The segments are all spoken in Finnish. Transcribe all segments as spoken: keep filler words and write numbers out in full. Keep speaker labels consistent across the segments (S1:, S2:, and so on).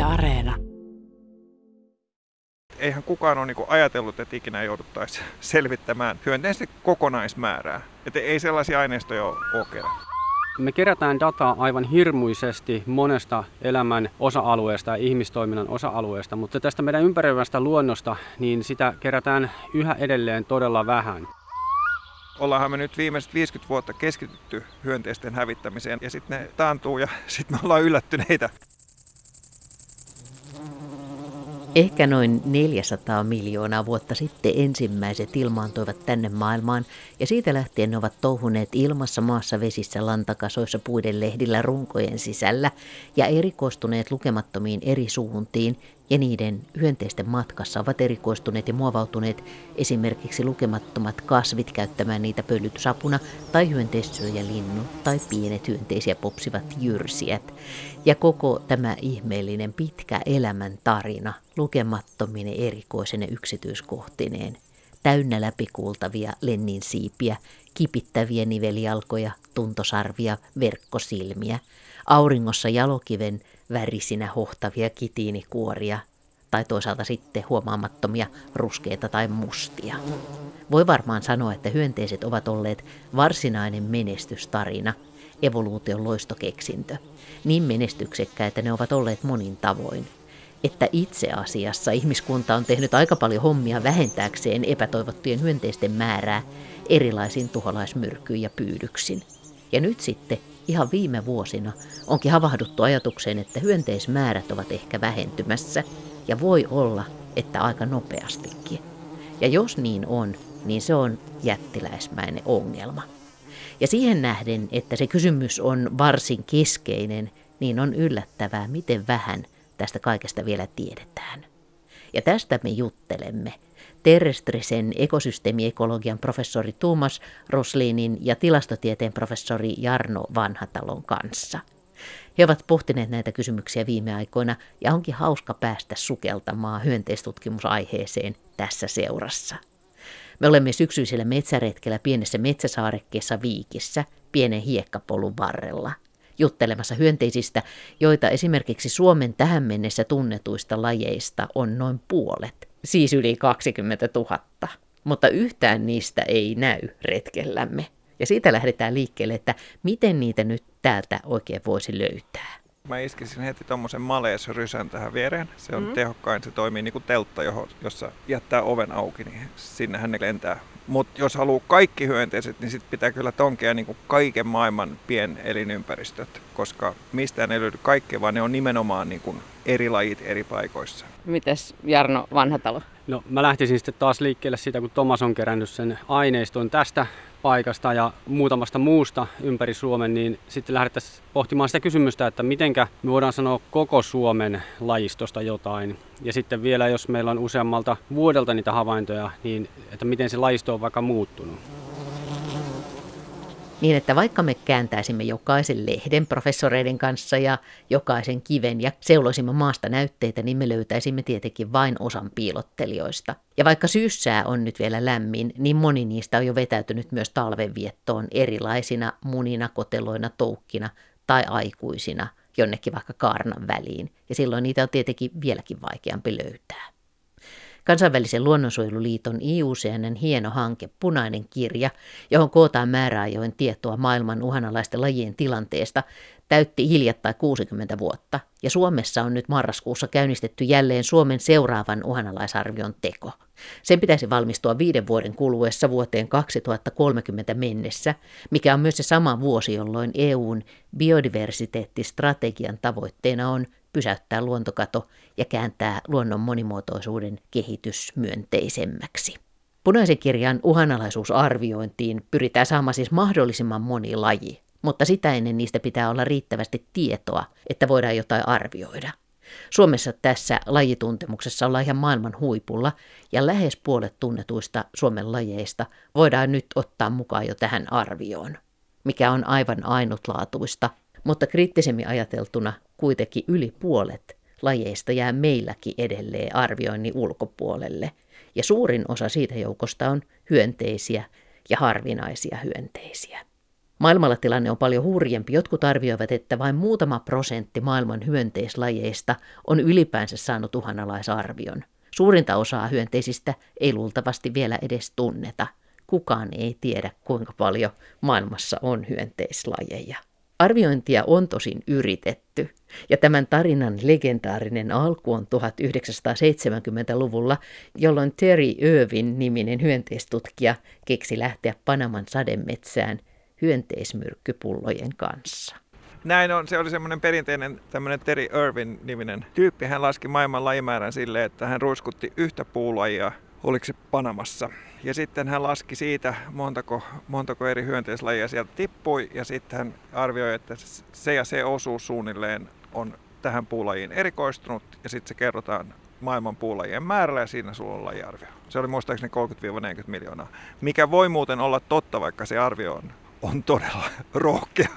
S1: Areena.
S2: Eihän kukaan ole niin kuin ajatellut, että ikinä jouduttaisiin selvittämään hyönteisten kokonaismäärää. Että ei sellaisia aineistoja ole kerätty.
S3: Me kerätään dataa aivan hirmuisesti monesta elämän osa-alueesta ja ihmistoiminnan osa-alueesta, mutta tästä meidän ympäröivästä luonnosta, niin sitä kerätään yhä edelleen todella vähän.
S2: Ollaanhan me nyt viimeiset viisikymmentä vuotta keskitytty hyönteisten hävittämiseen ja sitten ne taantuu ja sitten me ollaan yllättyneitä.
S4: Ehkä noin neljäsataa miljoonaa vuotta sitten ensimmäiset ilmaantuivat tänne maailmaan ja siitä lähtien ne ovat touhuneet ilmassa, maassa, vesissä, lantakasoissa, puiden lehdillä, runkojen sisällä ja erikoistuneet lukemattomiin eri suuntiin ja niiden hyönteisten matkassa ovat erikoistuneet ja muovautuneet esimerkiksi lukemattomat kasvit käyttämään niitä pölytysapuna tai hyönteissyöjälinnut tai pienet hyönteisiä popsivat jyrsijät. Ja koko tämä ihmeellinen pitkä elämän tarina lukemattomine erikoisine yksityiskohtineen, täynnä läpikuultavia lenninsiipiä, kipittäviä nivelijalkoja, tuntosarvia, verkkosilmiä, auringossa jalokiven värisinä hohtavia kitiinikuoria tai toisaalta sitten huomaamattomia ruskeita tai mustia. Voi varmaan sanoa, että hyönteiset ovat olleet varsinainen menestystarina, evoluution loistokeksintö. Niin menestyksekkäitä ne ovat olleet monin tavoin, että itse asiassa ihmiskunta on tehnyt aika paljon hommia vähentääkseen epätoivottujen hyönteisten määrää erilaisin tuholaismyrkyin ja pyydyksin. Ja nyt sitten ihan viime vuosina onkin havahduttu ajatukseen, että hyönteismäärät ovat ehkä vähentymässä ja voi olla, että aika nopeastikin. Ja jos niin on, niin se on jättiläismäinen ongelma. Ja siihen nähden, että se kysymys on varsin keskeinen, niin on yllättävää, miten vähän tästä kaikesta vielä tiedetään. Ja tästä me juttelemme terrestrisen ekosysteemiekologian professori Tuomas Roslinin ja tilastotieteen professori Jarno Vanhatalon kanssa. He ovat pohtineet näitä kysymyksiä viime aikoina ja onkin hauska päästä sukeltamaan hyönteistutkimusaiheeseen tässä seurassa. Me olemme syksyisellä metsäretkellä pienessä metsäsaarekkeessa Viikissä, pienen hiekkapolun varrella, juttelemassa hyönteisistä, joita esimerkiksi Suomen tähän mennessä tunnetuista lajeista on noin puolet, siis yli kaksikymmentätuhatta. Mutta yhtään niistä ei näy retkellämme. Ja siitä lähdetään liikkeelle, että miten niitä nyt täältä oikein voisi löytää.
S2: Mä iskisin heti tommosen maleesrysän tähän viereen. Se on mm. tehokkain, se toimii niin kuin teltta, johon, jossa jättää oven auki, niin sinnehän ne lentää. Mutta jos haluaa kaikki hyönteiset, niin sitten pitää kyllä tonkea niin kuin kaiken maailman pienelinympäristöt, koska mistään ei löydy kaikkea, vaan ne on nimenomaan niin kuin eri lajit eri paikoissa.
S5: Mites Jarno Vanhatalo?
S3: No mä lähtisin sitten taas liikkeelle siitä, kun Tomas on kerännyt sen aineiston tästä paikasta ja muutamasta muusta ympäri Suomen, niin sitten lähdettäisiin pohtimaan sitä kysymystä, että mitenkä me voidaan sanoa koko Suomen lajistosta jotain. Ja sitten vielä, jos meillä on useammalta vuodelta niitä havaintoja, niin että miten se lajisto on vaikka muuttunut.
S4: Niin, että vaikka me kääntäisimme jokaisen lehden professoreiden kanssa ja jokaisen kiven ja seuloisimme maasta näytteitä, niin me löytäisimme tietenkin vain osan piilottelijoista. Ja vaikka syyssää on nyt vielä lämmin, niin moni niistä on jo vetäytynyt myös talvenviettoon erilaisina munina, koteloina, toukkina tai aikuisina jonnekin vaikka kaarnan väliin. Ja silloin niitä on tietenkin vieläkin vaikeampi löytää. Kansainvälisen luonnonsuojeluliiton I U C N:n hieno hanke Punainen kirja, johon kootaan määräajoin tietoa maailman uhanalaisten lajien tilanteesta, täytti hiljattain kuusikymmentä vuotta. Ja Suomessa on nyt marraskuussa käynnistetty jälleen Suomen seuraavan uhanalaisarvion teko. Sen pitäisi valmistua viiden vuoden kuluessa vuoteen kaksituhattakolmekymmentä mennessä, mikä on myös se sama vuosi, jolloin E U:n biodiversiteettistrategian tavoitteena on pysäyttää luontokato ja kääntää luonnon monimuotoisuuden kehitys myönteisemmäksi. Punaisen kirjan uhanalaisuusarviointiin pyritään saamaan siis mahdollisimman moni laji, mutta sitä ennen niistä pitää olla riittävästi tietoa, että voidaan jotain arvioida. Suomessa tässä lajituntemuksessa ollaan ihan maailman huipulla ja lähes puolet tunnetuista Suomen lajeista voidaan nyt ottaa mukaan jo tähän arvioon, mikä on aivan ainutlaatuista. Mutta kriittisemmin ajateltuna kuitenkin yli puolet lajeista jää meilläkin edelleen arvioinnin ulkopuolelle. Ja suurin osa siitä joukosta on hyönteisiä ja harvinaisia hyönteisiä. Maailmalla tilanne on paljon hurjempi. Jotkut arvioivat, että vain muutama prosentti maailman hyönteislajeista on ylipäänsä saanut uhanalaisarvion. Suurinta osaa hyönteisistä ei luultavasti vielä edes tunneta. Kukaan ei tiedä, kuinka paljon maailmassa on hyönteislajeja. Arviointia on tosin yritetty, ja tämän tarinan legendaarinen alku on tuhatyhdeksänsataaseitsemänkymmentäluvulla, jolloin Terry Irwin-niminen hyönteistutkija keksi lähteä Panaman sademetsään hyönteismyrkkypullojen kanssa.
S2: Näin on, se oli semmoinen perinteinen tämmöinen Terry Irwin-niminen tyyppi. Hän laski maailman lajimäärän silleen, että hän ruiskutti yhtä puulajia, oliko se Panamassa. Ja sitten hän laski siitä, montako, montako eri hyönteislajia sieltä tippui, ja sitten hän arvioi, että se ja se osuus suunnilleen on tähän puulajiin erikoistunut, ja sitten se kerrotaan maailman puulajien määrällä, ja siinä sulla on lajiarvio. Se oli muistaakseni kolmekymmentä neljäkymmentä miljoonaa, mikä voi muuten olla totta, vaikka se arvio on, on todella rohkea.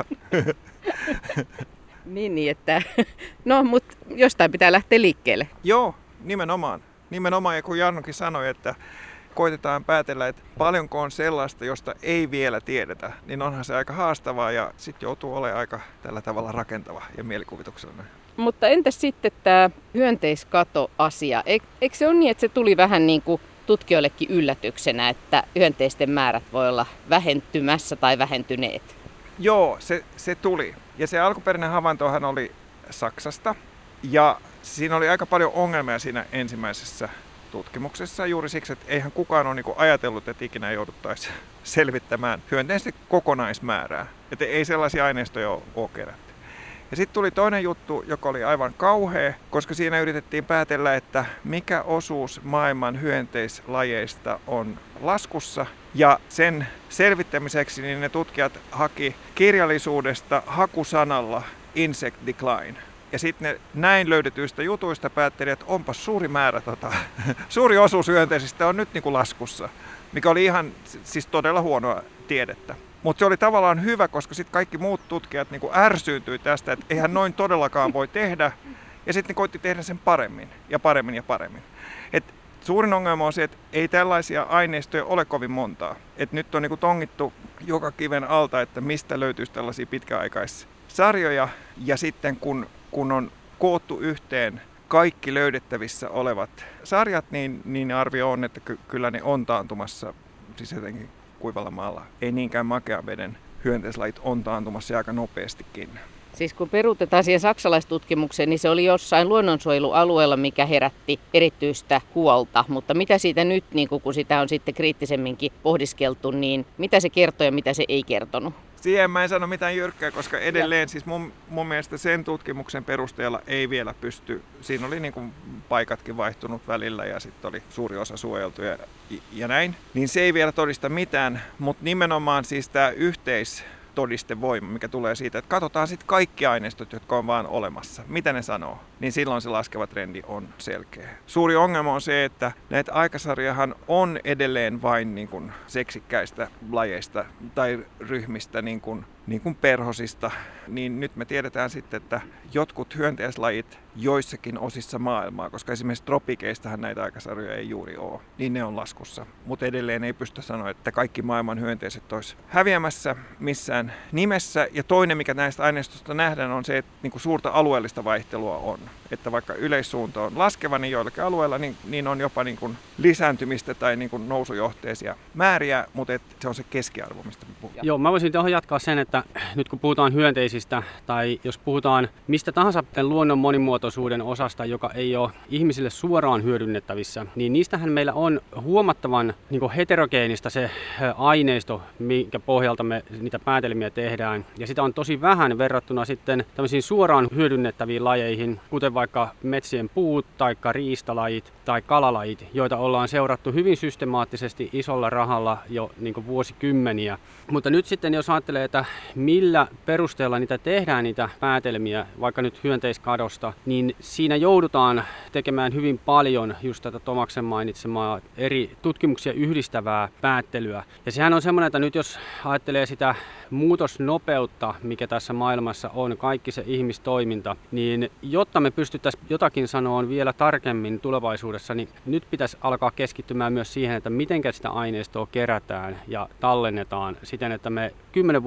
S5: Niin, niin, että no, mutta jostain pitää lähteä liikkeelle.
S2: Joo, nimenomaan. Nimenomaan, ja kun Jarnokin sanoi, että koitetaan päätellä, että paljonko on sellaista, josta ei vielä tiedetä, niin onhan se aika haastavaa ja sitten joutuu olemaan aika tällä tavalla rakentava ja mielikuvituksellinen.
S5: Mutta entäs sitten tämä hyönteiskato-asia? Eikö se ole niin, että se tuli vähän niin kuin tutkijoillekin yllätyksenä, että hyönteisten määrät voi olla vähentymässä tai vähentyneet?
S2: Joo, se, se tuli. Ja se alkuperäinen havaintohan oli Saksasta. Ja siinä oli aika paljon ongelmia siinä ensimmäisessä tutkimuksessa juuri siksi, että eihän kukaan ole niinku ajatellut, että ikinä jouduttaisiin selvittämään hyönteisten kokonaismäärää. Että ei sellaisia aineistoja ole kerätty. Ja sitten tuli toinen juttu, joka oli aivan kauhea, koska siinä yritettiin päätellä, että mikä osuus maailman hyönteislajeista on laskussa. Ja sen selvittämiseksi niin ne tutkijat haki kirjallisuudesta hakusanalla insect decline. Ja sitten ne näin löydetyistä jutuista päätteli, että onpas suuri määrä, tota, suuri osuus hyönteisistä on nyt niinku laskussa, mikä oli ihan siis todella huonoa tiedettä. Mutta se oli tavallaan hyvä, koska sitten kaikki muut tutkijat niinku ärsyyntyi tästä, että eihän noin todellakaan voi tehdä. Ja sitten ne koitti tehdä sen paremmin ja paremmin ja paremmin. Et suurin ongelma on se, että ei tällaisia aineistoja ole kovin montaa. Et nyt on niinku tongittu joka kiven alta, että mistä löytyisi tällaisia pitkäaikaissarjoja. Ja sitten kun kun on koottu yhteen kaikki löydettävissä olevat sarjat, niin, niin arvio on, että ky- kyllä ne on taantumassa siis jotenkin kuivalla maalla. Ei niinkään makean veden hyönteislajit on taantumassa aika nopeastikin.
S5: Siis kun peruutetaan siihen saksalaistutkimukseen, niin se oli jossain luonnonsuojelualueella, mikä herätti erityistä huolta. Mutta mitä siitä nyt, niin kun sitä on sitten kriittisemminkin pohdiskeltu, niin mitä se kertoo ja mitä se ei kertonut?
S2: Siihen mä en sano mitään jyrkkää, koska edelleen siis mun, mun mielestä sen tutkimuksen perusteella ei vielä pysty. Siinä oli niin kuin paikatkin vaihtunut välillä ja sitten oli suuri osa suojeltuja ja näin. Niin se ei vielä todista mitään, mutta nimenomaan siis tämä yhteistodistevoima, mikä tulee siitä, että katsotaan sitten kaikki aineistot, jotka on vaan olemassa. Mitä ne sanoo? Niin silloin se laskeva trendi on selkeä. Suuri ongelma on se, että näitä aikasarjahan on edelleen vain niin kuin seksikkäistä lajeista tai ryhmistä, niin kuin, niin kuin perhosista. Niin nyt me tiedetään sitten, että jotkut hyönteislajit joissakin osissa maailmaa, koska esimerkiksi tropikeistahan näitä aikasarjoja ei juuri ole, niin ne on laskussa. Mutta edelleen ei pysty sanoa, että kaikki maailman hyönteiset olisi häviämässä missään nimessä. Ja toinen, mikä näistä aineistosta nähdään, on se, että niin kuin suurta alueellista vaihtelua on. Että vaikka yleissuunta on laskeva, niin joillakin alueilla niin, niin on jopa niin kuin lisääntymistä tai niin kuin nousujohteisia määriä, mutta et se on se keskiarvo, mistä me puhutaan.
S3: Joo, mä voisin tuohon jatkaa sen, että nyt kun puhutaan hyönteisistä tai jos puhutaan mistä tahansa luonnon monimuotoisuuden osasta, joka ei ole ihmisille suoraan hyödynnettävissä, niin niistähän meillä on huomattavan niin kuin heterogeenista se aineisto, minkä pohjalta me niitä päätelmiä tehdään. Ja sitä on tosi vähän verrattuna sitten tämmöisiin suoraan hyödynnettäviin lajeihin, kuten vaikka metsien puut, tai riistalajit tai kalalajit, joita ollaan seurattu hyvin systemaattisesti isolla rahalla jo niin kuin vuosikymmeniä. Mutta nyt sitten jos ajattelee, että millä perusteella niitä tehdään niitä päätelmiä, vaikka nyt hyönteiskadosta, niin siinä joudutaan tekemään hyvin paljon just tätä Tomaksen mainitsemaa eri tutkimuksia yhdistävää päättelyä. Ja sehän on semmoinen, että nyt jos ajattelee sitä muutosnopeutta, mikä tässä maailmassa on, kaikki se ihmistoiminta, niin jotta me pystyttäisiin jotakin sanoa vielä tarkemmin tulevaisuudessa, niin nyt pitäisi alkaa keskittymään myös siihen, että miten sitä aineistoa kerätään ja tallennetaan siten, että me kymmenen vuoden päästä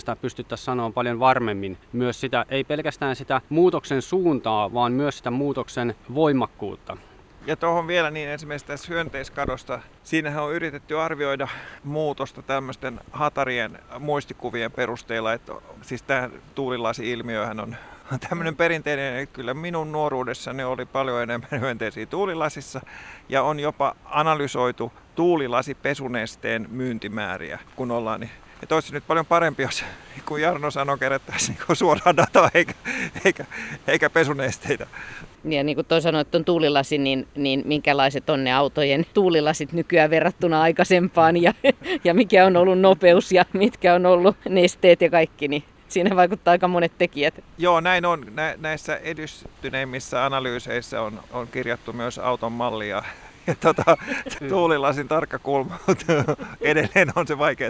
S3: tästä pystyttäisiin sanoa paljon varmemmin. Myös sitä, ei pelkästään sitä muutoksen suuntaa, vaan myös sitä muutoksen voimakkuutta.
S2: Ja tuohon vielä niin esimerkiksi tässä hyönteiskadosta, siinähän on yritetty arvioida muutosta tämmöisten hatarien muistikuvien perusteella, että siis tämä tuulilasi-ilmiöhän on tämmöinen perinteinen, että kyllä minun nuoruudessani oli paljon enemmän hyönteisiä tuulilasissa ja on jopa analysoitu tuulilasipesunesteen myyntimääriä, kun ollaan niin. Että olisi nyt paljon parempi, jos kun Jarno sanoi, kerättäisiin niin suoraan dataa eikä, eikä, eikä pesunesteitä.
S5: Ja niin kuin toi sanoi, että on tuulilasi, niin, niin minkälaiset on ne autojen tuulilasit nykyään verrattuna aikaisempaan ja, ja mikä on ollut nopeus ja mitkä on ollut nesteet ja kaikki, niin siinä vaikuttaa aika monet tekijät.
S2: Joo, näin on. Nä, näissä edistyneimmissä analyyseissä on, on kirjattu myös auton mallia. Ja tota, tuulilasin tarkka kulma, mutta edelleen on se vaikeaa.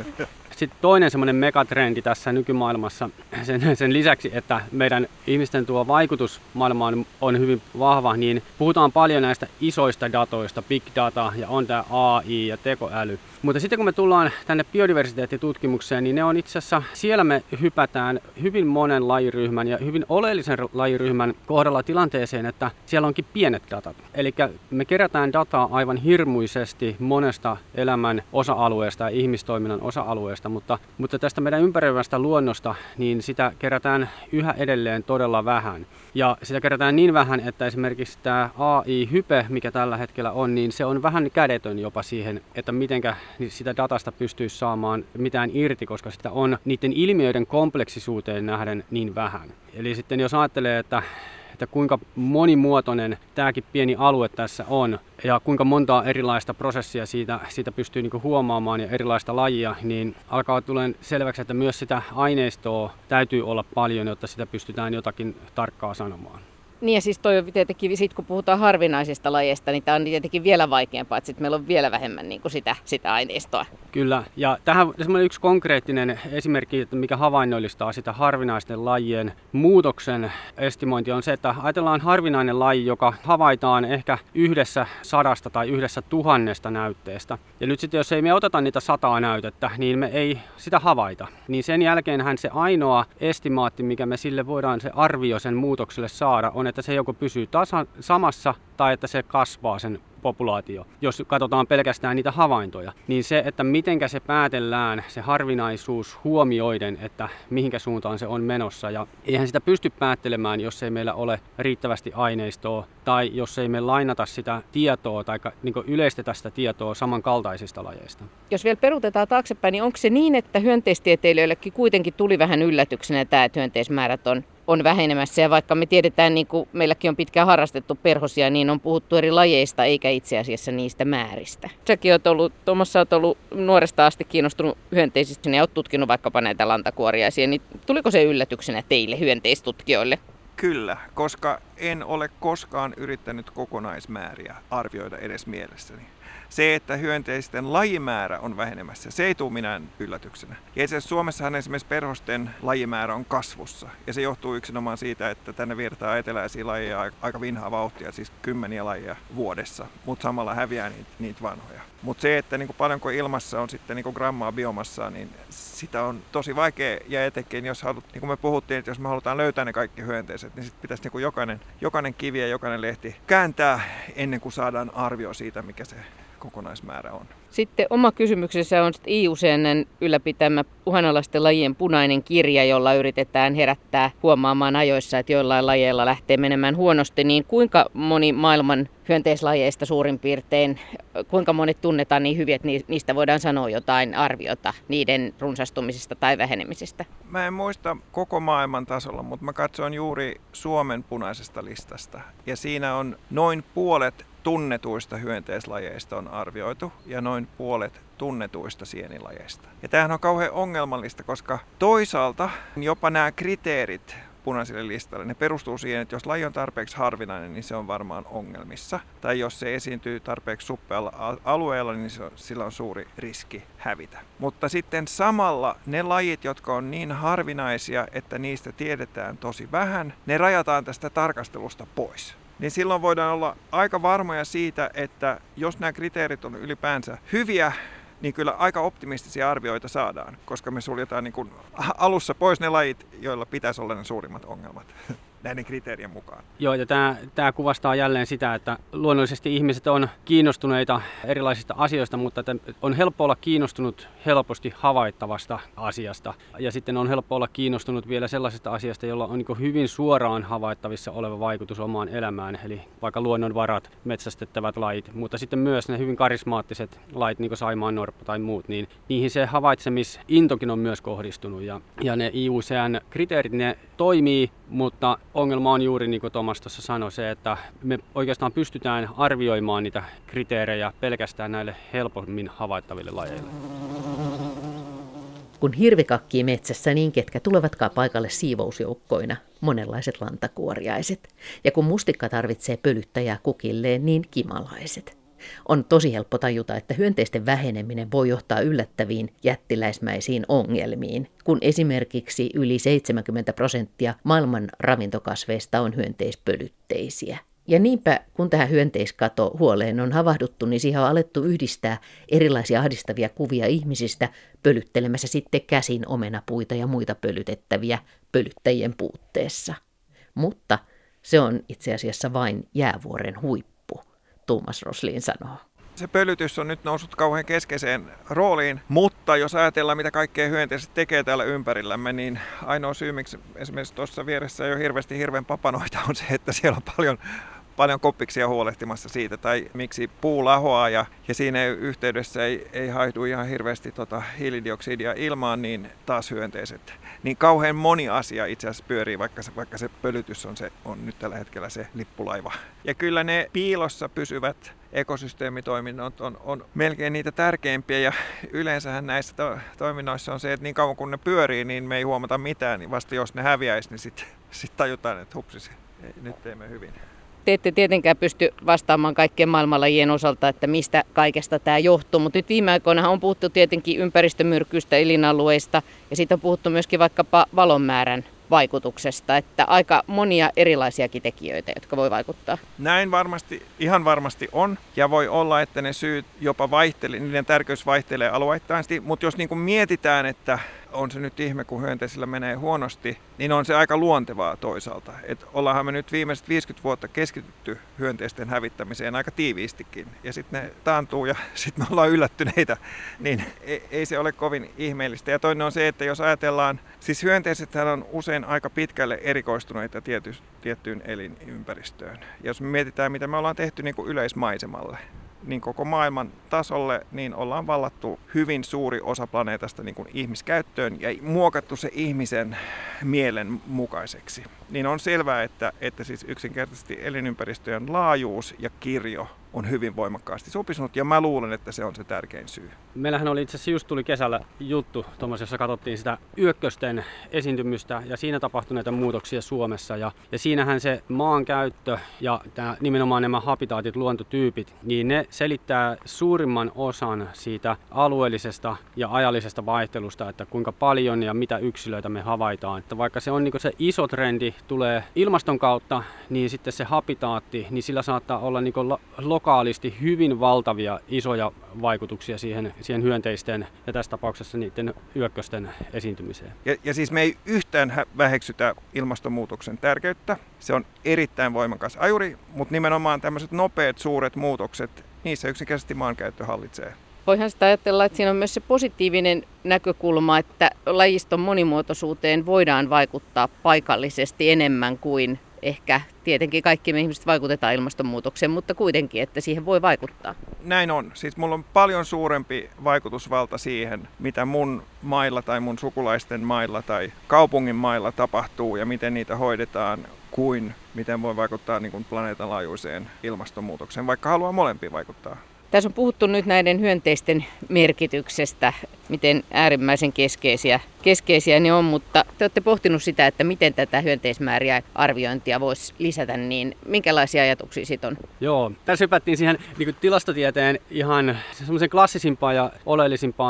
S3: Sitten toinen semmoinen megatrendi tässä nykymaailmassa, sen, sen lisäksi, että meidän ihmisten tuo vaikutus maailmaan on hyvin vahva, niin puhutaan paljon näistä isoista datoista, big data ja on tämä A I ja tekoäly. Mutta sitten kun me tullaan tänne biodiversiteettitutkimukseen, niin ne on itse asiassa, siellä me hypätään hyvin monen lajiryhmän ja hyvin oleellisen lajiryhmän kohdalla tilanteeseen, että siellä onkin pienet datat. Eli me kerätään dataa aivan hirmuisesti monesta elämän osa-alueesta ja ihmistoiminnan osa-alueesta, mutta, mutta tästä meidän ympäröivästä luonnosta, niin sitä kerätään yhä edelleen todella vähän. Ja sitä kerätään niin vähän, että esimerkiksi tämä A I-hype, mikä tällä hetkellä on, niin se on vähän kädetön jopa siihen, että mitenkä sitä datasta pystyisi saamaan mitään irti, koska sitä on niiden ilmiöiden kompleksisuuteen nähden niin vähän. Eli sitten jos ajattelee, että että kuinka monimuotoinen tämäkin pieni alue tässä on ja kuinka monta erilaista prosessia siitä, siitä pystyy niinku huomaamaan ja erilaista lajia, niin alkaa tulla selväksi, että myös sitä aineistoa täytyy olla paljon, jotta sitä pystytään jotakin tarkkaa sanomaan.
S5: Niin ja siis toi on tietenkin, sit kun puhutaan harvinaisista lajeista, niin tämä on tietenkin vielä vaikeampaa, että sit meillä on vielä vähemmän niin kuin sitä, sitä aineistoa. Kyllä,
S3: ja tähän on yksi konkreettinen esimerkki, että mikä havainnollistaa sitä harvinaisten lajien muutoksen estimointi on se, että ajatellaan harvinainen laji, joka havaitaan ehkä yhdessä sadasta tai yhdessä tuhannesta näytteestä. Ja nyt sitten jos ei me oteta niitä sataa näytettä, niin me ei sitä havaita. Niin sen jälkeenhän se ainoa estimaatti, mikä me sille voidaan se arvio sen muutokselle saada, on että se joko pysyy tasa, samassa tai että se kasvaa sen populaatio. Jos katsotaan pelkästään niitä havaintoja, niin se, että mitenkä se päätellään, se harvinaisuus huomioiden, että mihinkä suuntaan se on menossa. Ja eihän sitä pysty päättelemään, jos ei meillä ole riittävästi aineistoa tai jos ei me lainata sitä tietoa tai niin kuin yleistetä sitä tietoa samankaltaisista lajeista.
S5: Jos vielä peruutetaan taaksepäin, niin onko se niin, että hyönteistieteilijöillekin kuitenkin tuli vähän yllätyksenä tämä, että hyönteismäärät on on vähenemässä ja vaikka me tiedetään, niin kuin meilläkin on pitkään harrastettu perhosia, niin on puhuttu eri lajeista eikä itse asiassa niistä määristä. Säkin oot ollut, Tuomas, sä oot ollut nuoresta asti kiinnostunut hyönteisistä ja oot tutkinut vaikkapa näitä lantakuoriaisia, niin tuliko se yllätyksenä teille hyönteistutkijoille?
S2: Kyllä, koska en ole koskaan yrittänyt kokonaismääriä arvioida edes mielessäni. Se, että hyönteisten lajimäärä on vähenemässä, se ei tule minään yllätyksenä. Ja itse asiassa Suomessahan esimerkiksi perhosten lajimäärä on kasvussa. Ja se johtuu yksinomaan siitä, että tänne virtaa eteläisiä lajeja aika vinhaa vauhtia, siis kymmeniä lajeja vuodessa. Mutta samalla häviää niitä, niitä vanhoja. Mutta se, että niinku paljonko ilmassa on sitten niinku grammaa biomassaa, niin sitä on tosi vaikea. Ja etenkin, jos halut, niin kuin me puhuttiin, että jos me halutaan löytää ne kaikki hyönteiset, niin sitten pitäisi niinku jokainen, jokainen kivi ja jokainen lehti kääntää ennen kuin saadaan arvio siitä, mikä se kokonaismäärä on.
S5: Sitten oma kysymyksessä on I U C N:n ylläpitämä uhanalaisten lajien punainen kirja, jolla yritetään herättää huomaamaan ajoissa, että joillain lajeilla lähtee menemään huonosti. Niin kuinka moni maailman hyönteislajeista suurin piirtein, kuinka monet tunnetaan niin hyvin, että niistä voidaan sanoa jotain arviota niiden runsastumisesta tai vähenemisestä?
S2: Mä en muista koko maailman tasolla, mutta mä katsoin juuri Suomen punaisesta listasta. Ja siinä on noin puolet tunnetuista hyönteislajeista on arvioitu ja noin puolet tunnetuista sienilajeista. Ja tämähän on kauhean ongelmallista, koska toisaalta jopa nämä kriteerit punaiselle listalle, ne perustuu siihen, että jos laji on tarpeeksi harvinainen, niin se on varmaan ongelmissa. Tai jos se esiintyy tarpeeksi suppealla alueella, niin se on, sillä on suuri riski hävitä. Mutta sitten samalla ne lajit, jotka on niin harvinaisia, että niistä tiedetään tosi vähän, ne rajataan tästä tarkastelusta pois. Niin silloin voidaan olla aika varmoja siitä, että jos nämä kriteerit on ylipäänsä hyviä, niin kyllä aika optimistisia arvioita saadaan, koska me suljetaan niin kuin alussa pois ne lajit, joilla pitäisi olla ne suurimmat ongelmat näiden kriteerien mukaan.
S3: Joo, ja tämä, tämä kuvastaa jälleen sitä, että luonnollisesti ihmiset on kiinnostuneita erilaisista asioista, mutta että on helppo olla kiinnostunut helposti havaittavasta asiasta. Ja sitten on helppo olla kiinnostunut vielä sellaisesta asiasta, jolla on niin hyvin suoraan havaittavissa oleva vaikutus omaan elämään, eli vaikka luonnonvarat, metsästettävät lajit, mutta sitten myös ne hyvin karismaattiset lajit, niin kuin saimaannorppa tai muut, niin niihin se havaitsemisintokin on myös kohdistunut. Ja, ja ne I U C N-kriteerit, ne toimii, mutta ongelma on juuri niin kuin Tomas tuossa sanoi se, että me oikeastaan pystytään arvioimaan niitä kriteerejä pelkästään näille helpommin havaittaville lajeille.
S4: Kun hirvi kakkii metsässä, niin ketkä tulevatkaan paikalle siivousjoukkoina, monenlaiset lantakuoriaiset. Ja kun mustikka tarvitsee pölyttäjää kukilleen, niin kimalaiset. On tosi helppo tajuta, että hyönteisten väheneminen voi johtaa yllättäviin jättiläismäisiin ongelmiin, kun esimerkiksi yli seitsemänkymmentä prosenttia maailman ravintokasveista on hyönteispölytteisiä. Ja niinpä, kun tähän hyönteiskato huoleen on havahduttu, niin siihen on alettu yhdistää erilaisia ahdistavia kuvia ihmisistä pölyttelemässä sitten käsin omenapuita ja muita pölytettäviä pölyttäjien puutteessa. Mutta se on itse asiassa vain jäävuoren huippu. Tuomas Roslin sanoo.
S2: Se pölytys on nyt noussut kauhean keskeiseen rooliin, mutta jos ajatellaan, mitä kaikkea hyönteiset tekee täällä ympärillämme, niin ainoa syy, miksi esimerkiksi tuossa vieressä ei ole hirveästi hirveän papanoita, on se, että siellä on paljon, paljon koppiksia huolehtimassa siitä, tai miksi puu lahoaa ja, ja siinä yhteydessä ei, ei haihdu ihan hirveästi tota hiilidioksidia ilmaan, niin taas hyönteiset. Niin kauhean moni asia itse asiassa pyörii, vaikka se, vaikka se pölytys on, se, on nyt tällä hetkellä se lippulaiva. Ja kyllä ne piilossa pysyvät ekosysteemitoiminnot on, on melkein niitä tärkeimpiä, ja yleensähän näissä to- toiminnoissa on se, että niin kauan kun ne pyörii, niin me ei huomata mitään, niin vasta jos ne häviäisi, niin sitten sit tajutaan, että hupsisi, ei, nyt teemme hyvin.
S5: Te ette tietenkään pysty vastaamaan kaikkien maailmanlajien osalta, että mistä kaikesta tämä johtuu, mutta nyt viime aikoina on puhuttu tietenkin ympäristömyrkyistä, elinalueista ja siitä on puhuttu myöskin vaikkapa valonmäärän vaikutuksesta, että aika monia erilaisiakin tekijöitä, jotka voi vaikuttaa.
S2: Näin varmasti, ihan varmasti on, ja voi olla, että ne syyt jopa vaihtelee, niiden tärkeys vaihtelee alueittain, mutta jos niin kuin mietitään, että on se nyt ihme, kun hyönteisillä menee huonosti, niin on se aika luontevaa toisaalta. Et ollaanhan me nyt viimeiset viisikymmentä vuotta keskitytty hyönteisten hävittämiseen aika tiiviistikin, ja sitten ne taantuu ja sitten me ollaan yllättyneitä, niin ei, ei se ole kovin ihmeellistä. Ja toinen on se, että jos ajatellaan, siis hyönteisethän on usein aika pitkälle erikoistuneita tiety, tiettyyn elinympäristöön. Ja jos me mietitään, mitä me ollaan tehty niin kuin yleismaisemalle, niin koko maailman tasolle, niin ollaan vallattu hyvin suuri osa planeetasta niin kuin ihmiskäyttöön ja muokattu se ihmisen mielen mukaiseksi. Niin on selvää, että, että siis yksinkertaisesti elinympäristöjen laajuus ja kirjo on hyvin voimakkaasti supistunut, ja mä luulen, että se on se tärkein syy.
S3: Meillähän oli itse asiassa just tuli kesällä juttu, Tomas, jossa katsottiin sitä yökkösten esiintymystä ja siinä tapahtuneita muutoksia Suomessa. Ja, ja siinähän se maankäyttö ja tää, nimenomaan nämä habitaatit, luontotyypit, niin ne selittää suurimman osan siitä alueellisesta ja ajallisesta vaihtelusta, että kuinka paljon ja mitä yksilöitä me havaitaan. Että vaikka se on niin se iso trendi tulee ilmaston kautta, niin sitten se habitaatti, niin sillä saattaa olla niin lokaalisti hyvin valtavia isoja vaikutuksia siihen, siihen hyönteisten ja tässä tapauksessa niiden yökkösten esiintymiseen.
S2: Ja, ja siis me ei yhtään väheksytä ilmastonmuutoksen tärkeyttä. Se on erittäin voimakas ajuri, mutta nimenomaan tämmöiset nopeat suuret muutokset, niissä yksinkertaisesti maankäyttö hallitsee.
S5: Voihan sitä ajatella, että siinä on myös se positiivinen näkökulma, että lajiston monimuotoisuuteen voidaan vaikuttaa paikallisesti enemmän kuin ehkä tietenkin kaikki me ihmiset vaikutetaan ilmastonmuutokseen, mutta kuitenkin, että siihen voi vaikuttaa.
S2: Näin on. Siis mulla on paljon suurempi vaikutusvalta siihen, mitä mun mailla tai mun sukulaisten mailla tai kaupungin mailla tapahtuu ja miten niitä hoidetaan, kuin miten voi vaikuttaa niin kuin planeetan laajuiseen ilmastonmuutokseen, vaikka haluaa molempiin vaikuttaa.
S5: Tässä on puhuttu nyt näiden hyönteisten merkityksestä, miten äärimmäisen keskeisiä, keskeisiä ne on, mutta te olette pohtinut sitä, että miten tätä hyönteismääriä arviointia voisi lisätä, niin minkälaisia ajatuksia siitä on?
S3: Joo, tässä hypättiin siihen niin kuin tilastotieteen ihan semmoisen klassisimpaan ja oleellisimpaan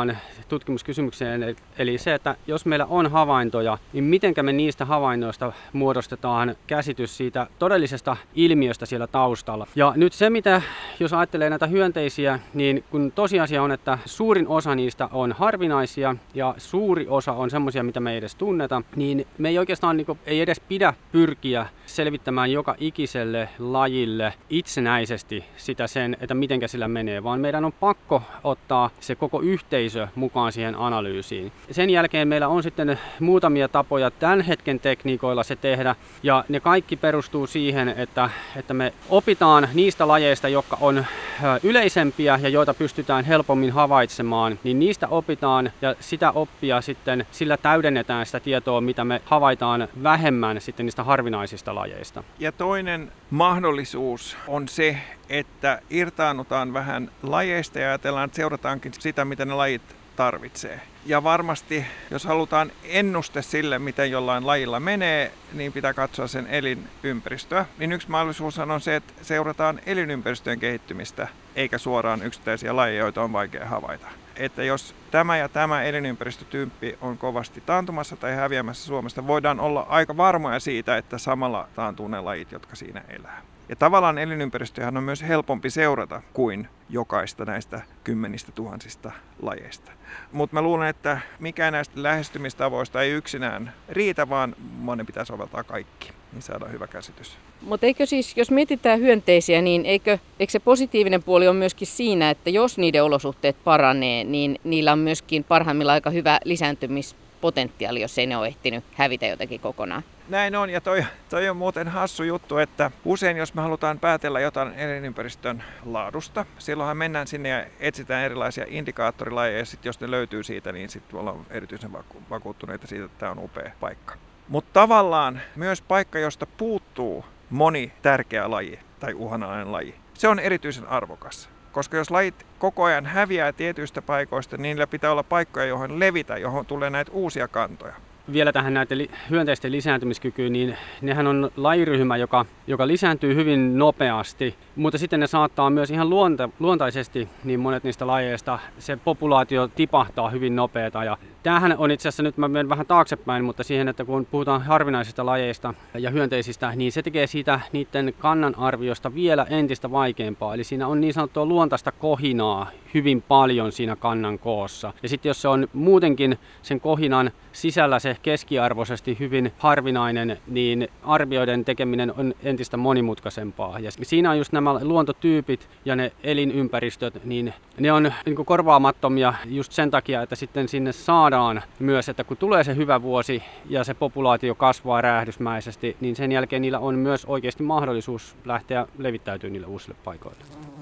S3: tutkimuskysymykseen, eli se, että jos meillä on havaintoja, niin mitenkä me niistä havainnoista muodostetaan käsitys siitä todellisesta ilmiöstä siellä taustalla. Ja nyt se, mitä jos ajattelee näitä hyönteisiä, niin kun tosiasia on, että suurin osa niistä on harvinaisia ja suuri osa on semmoisia, mitä me ei edes tunneta, niin me ei oikeastaan niin kuin, ei edes pidä pyrkiä selvittämään joka ikiselle lajille itsenäisesti sitä sen, että mitenkä sillä menee, vaan meidän on pakko ottaa se koko yhteisö mukaan siihen analyysiin. Sen jälkeen meillä on sitten muutamia tapoja tämän hetken tekniikoilla se tehdä, ja ne kaikki perustuu siihen, että, että me opitaan niistä lajeista, jotka on yleisempiä ja joita pystytään helpommin havaitsemaan, niin niistä opitaan ja sitä oppia sitten sillä täydennetään sitä tietoa, mitä me havaitaan vähemmän sitten niistä harvinaisista lajeista.
S2: Ja toinen mahdollisuus on se, että irtaannutaan vähän lajeista ja ajatellaan, että seurataankin sitä, mitä ne lajit tarvitsee. Ja varmasti, jos halutaan ennuste sille, miten jollain lajilla menee, niin pitää katsoa sen elinympäristöä. Niin yksi mahdollisuus on se, että seurataan elinympäristöjen kehittymistä, eikä suoraan yksittäisiä lajeja, joita on vaikea havaita. Että jos tämä ja tämä elinympäristötyyppi on kovasti taantumassa tai häviämässä Suomesta, voidaan olla aika varmoja siitä, että samalla taantuu ne lajit, jotka siinä elää. Ja tavallaan elinympäristöhän on myös helpompi seurata kuin jokaista näistä kymmenistä tuhansista lajeista. Mutta mä luulen, että mikään näistä lähestymistavoista ei yksinään riitä, vaan monen pitää soveltaa kaikki, niin saadaan hyvä käsitys.
S5: Mutta eikö siis, jos mietitään hyönteisiä, niin eikö, eikö se positiivinen puoli on myöskin siinä, että jos niiden olosuhteet paranee, niin niillä on myöskin parhaimmillaan aika hyvä lisääntymispotentiaali, jos ei ne ole ehtinyt hävitä jotenkin kokonaan?
S2: Näin on, ja toi, toi on muuten hassu juttu, että usein jos me halutaan päätellä jotain elinympäristön laadusta, silloinhan mennään sinne ja etsitään erilaisia indikaattorilajeja, ja sitten jos ne löytyy siitä, niin sitten ollaan erityisen vaku- vakuuttuneita siitä, että tämä on upea paikka. Mutta tavallaan myös paikka, josta puuttuu moni tärkeä laji tai uhanalainen laji, se on erityisen arvokas. Koska jos lajit koko ajan häviää tietyistä paikoista, niin niillä pitää olla paikkoja, johon levitä, johon tulee näitä uusia kantoja.
S3: Vielä tähän näiden hyönteisten lisääntymiskykyyn, niin nehän on lajiryhmä, joka, joka lisääntyy hyvin nopeasti, mutta sitten ne saattaa myös ihan luonta, luontaisesti, niin monet niistä lajeista, se populaatio tipahtaa hyvin nopeata. Ja tämähän on itse asiassa, nyt mä menen vähän taaksepäin, mutta siihen, että kun puhutaan harvinaisista lajeista ja hyönteisistä, niin se tekee siitä niiden kannanarviosta vielä entistä vaikeampaa. Eli siinä on niin sanottua luontaista kohinaa hyvin paljon siinä kannan koossa. Ja sitten jos se on muutenkin sen kohinan sisällä se keskiarvoisesti hyvin harvinainen, niin arvioiden tekeminen on entistä monimutkaisempaa. Ja siinä on just nämä luontotyypit ja ne elinympäristöt, niin ne on niin kuin korvaamattomia just sen takia, että sitten sinne saadaan myös, että kun tulee se hyvä vuosi ja se populaatio kasvaa räjähdysmäisesti, niin sen jälkeen niillä on myös oikeasti mahdollisuus lähteä levittäytymään niille uusille paikoille.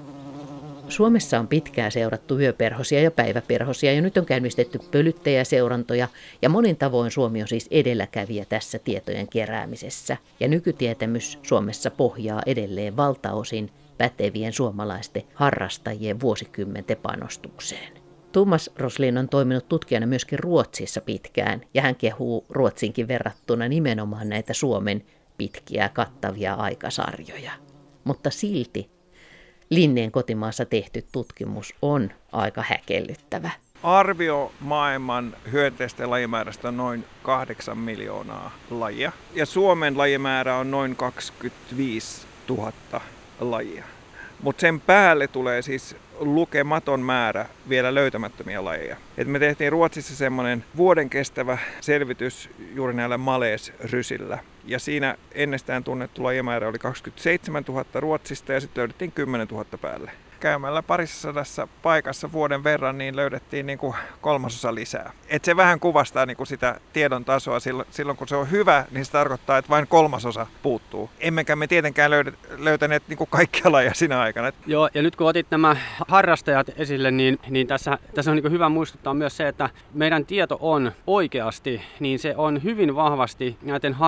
S4: Suomessa on pitkään seurattu yöperhosia ja päiväperhosia ja nyt on käynnistetty pölyttäjäseurantoja ja monin tavoin Suomi on siis edelläkävijä tässä tietojen keräämisessä. Ja nykytietämys Suomessa pohjaa edelleen valtaosin pätevien suomalaisten harrastajien vuosikymmenten panostukseen. Thomas Roslin on toiminut tutkijana myöskin Ruotsissa pitkään ja hän kehuu Ruotsinkin verrattuna nimenomaan näitä Suomen pitkiä kattavia aikasarjoja. Mutta silti Linneen kotimaassa tehty tutkimus on aika häkellyttävä.
S2: Arvio maailman hyönteisten lajimäärästä on noin kahdeksan miljoonaa lajia. Ja Suomen lajimäärä on noin kaksikymmentäviisituhatta lajia. Mutta sen päälle tulee siis lukematon määrä vielä löytämättömiä lajeja. Et me tehtiin Ruotsissa semmoinen vuoden kestävä selvitys juuri näillä maleesrysillä. Ja siinä ennestään tunnettu lajimäärä oli kaksikymmentäseitsemäntuhatta Ruotsista ja sitten löydettiin kymmenentuhatta päälle. Käymällä parissa sadassa paikassa vuoden verran niin löydettiin niin kuin kolmasosa lisää. Et se vähän kuvastaa niin kuin sitä tiedon tasoa. Silloin kun se on hyvä, niin se tarkoittaa, että vain kolmasosa puuttuu. Emmekä me tietenkään löytäneet niin kuin kaikkia lajeja siinä aikana.
S3: Joo, ja nyt kun otit nämä harrastajat esille, niin, niin tässä, tässä on niin kuin hyvä muistuttaa myös se, että meidän tieto on oikeasti, niin se on hyvin vahvasti näiden harrastajien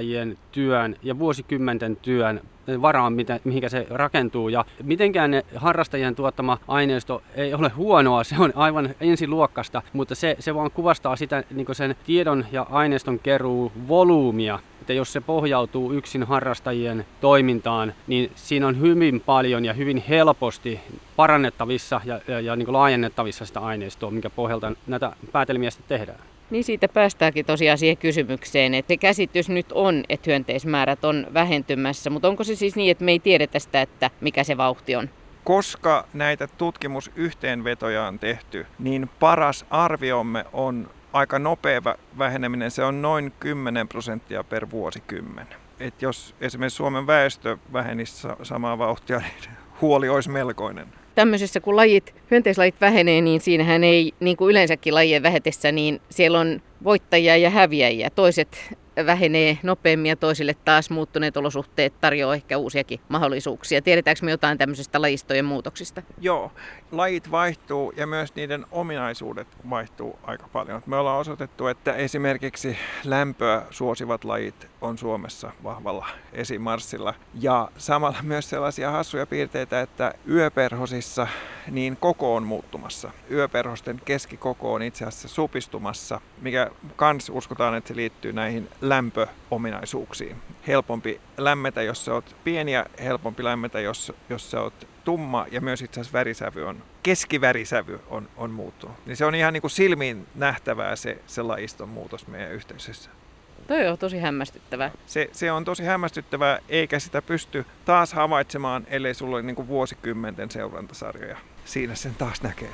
S3: harrastajien työn ja vuosikymmenten työn varaan, mihinkä se rakentuu. Ja mitenkään ne harrastajien tuottama aineisto ei ole huonoa, se on aivan ensiluokkasta, mutta se, se vaan kuvastaa sitä niin sen tiedon ja aineiston keruu volyymia. Että jos se pohjautuu yksin harrastajien toimintaan, niin siinä on hyvin paljon ja hyvin helposti parannettavissa ja, ja, ja niin laajennettavissa sitä aineistoa, minkä pohjalta näitä päätelmiä sitten tehdään.
S5: Niin siitä päästäänkin tosiaan siihen kysymykseen, että se käsitys nyt on, että hyönteismäärät on vähentymässä, mutta onko se siis niin, että me ei tiedetä sitä, että mikä se vauhti on?
S2: Koska näitä tutkimusyhteenvetoja on tehty, niin paras arviomme on aika nopea väheneminen, se on noin kymmenen prosenttia per vuosikymmen. Et jos esimerkiksi Suomen väestö vähenisi samaa vauhtia, niin huoli olisi melkoinen.
S5: Tämmöisessä kun lajit, hyönteislajit vähenee, niin siinähän ei, niin kuin yleensäkin lajien vähetessä, niin siellä on voittajia ja häviäjiä. Toiset vähenee nopeammin ja toisille taas muuttuneet olosuhteet tarjoaa ehkä uusiakin mahdollisuuksia. Tiedetäänkö me jotain tämmöisestä lajistojen muutoksista?
S2: Joo, lajit vaihtuu ja myös niiden ominaisuudet vaihtuu aika paljon. Me ollaan osoitettu, että esimerkiksi lämpöä suosivat lajit on Suomessa vahvalla esimarssilla. Ja samalla myös sellaisia hassuja piirteitä, että yöperhosissa niin koko on muuttumassa. Yöperhosten keskikoko on itse asiassa supistumassa, mikä kans uskotaan, että se liittyy näihin lämpöominaisuuksiin. Helpompi lämmetä, jos sä oot pieni ja helpompi lämmetä, jos, jos sä oot tumma ja myös itse asiassa värisävy on, keskivärisävy on, on muuttunut. Niin se on ihan niin kuin silmiin nähtävää se, se lajiston muutos meidän yhteisössä.
S5: Toi on tosi hämmästyttävää.
S2: Se, se on tosi hämmästyttävää, eikä sitä pysty taas havaitsemaan, ellei sulla ole niin kuin vuosikymmenten seurantasarjoja. Siinä sen taas näkee.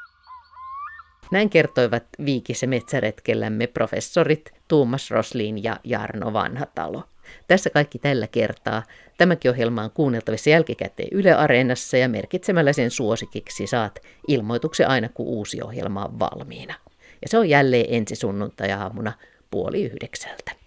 S4: Näin kertoivat Viikissä metsäretkellämme professorit Tuomas Roslin ja Jarno Vanhatalo. Tässä kaikki tällä kertaa. Tämäkin ohjelma on kuunneltavissa jälkikäteen Yle Areenassa ja merkitsemällä sen suosikiksi saat ilmoituksen aina kun uusi ohjelma on valmiina. Ja se on jälleen ensi sunnuntai-aamuna puoli yhdeksältä.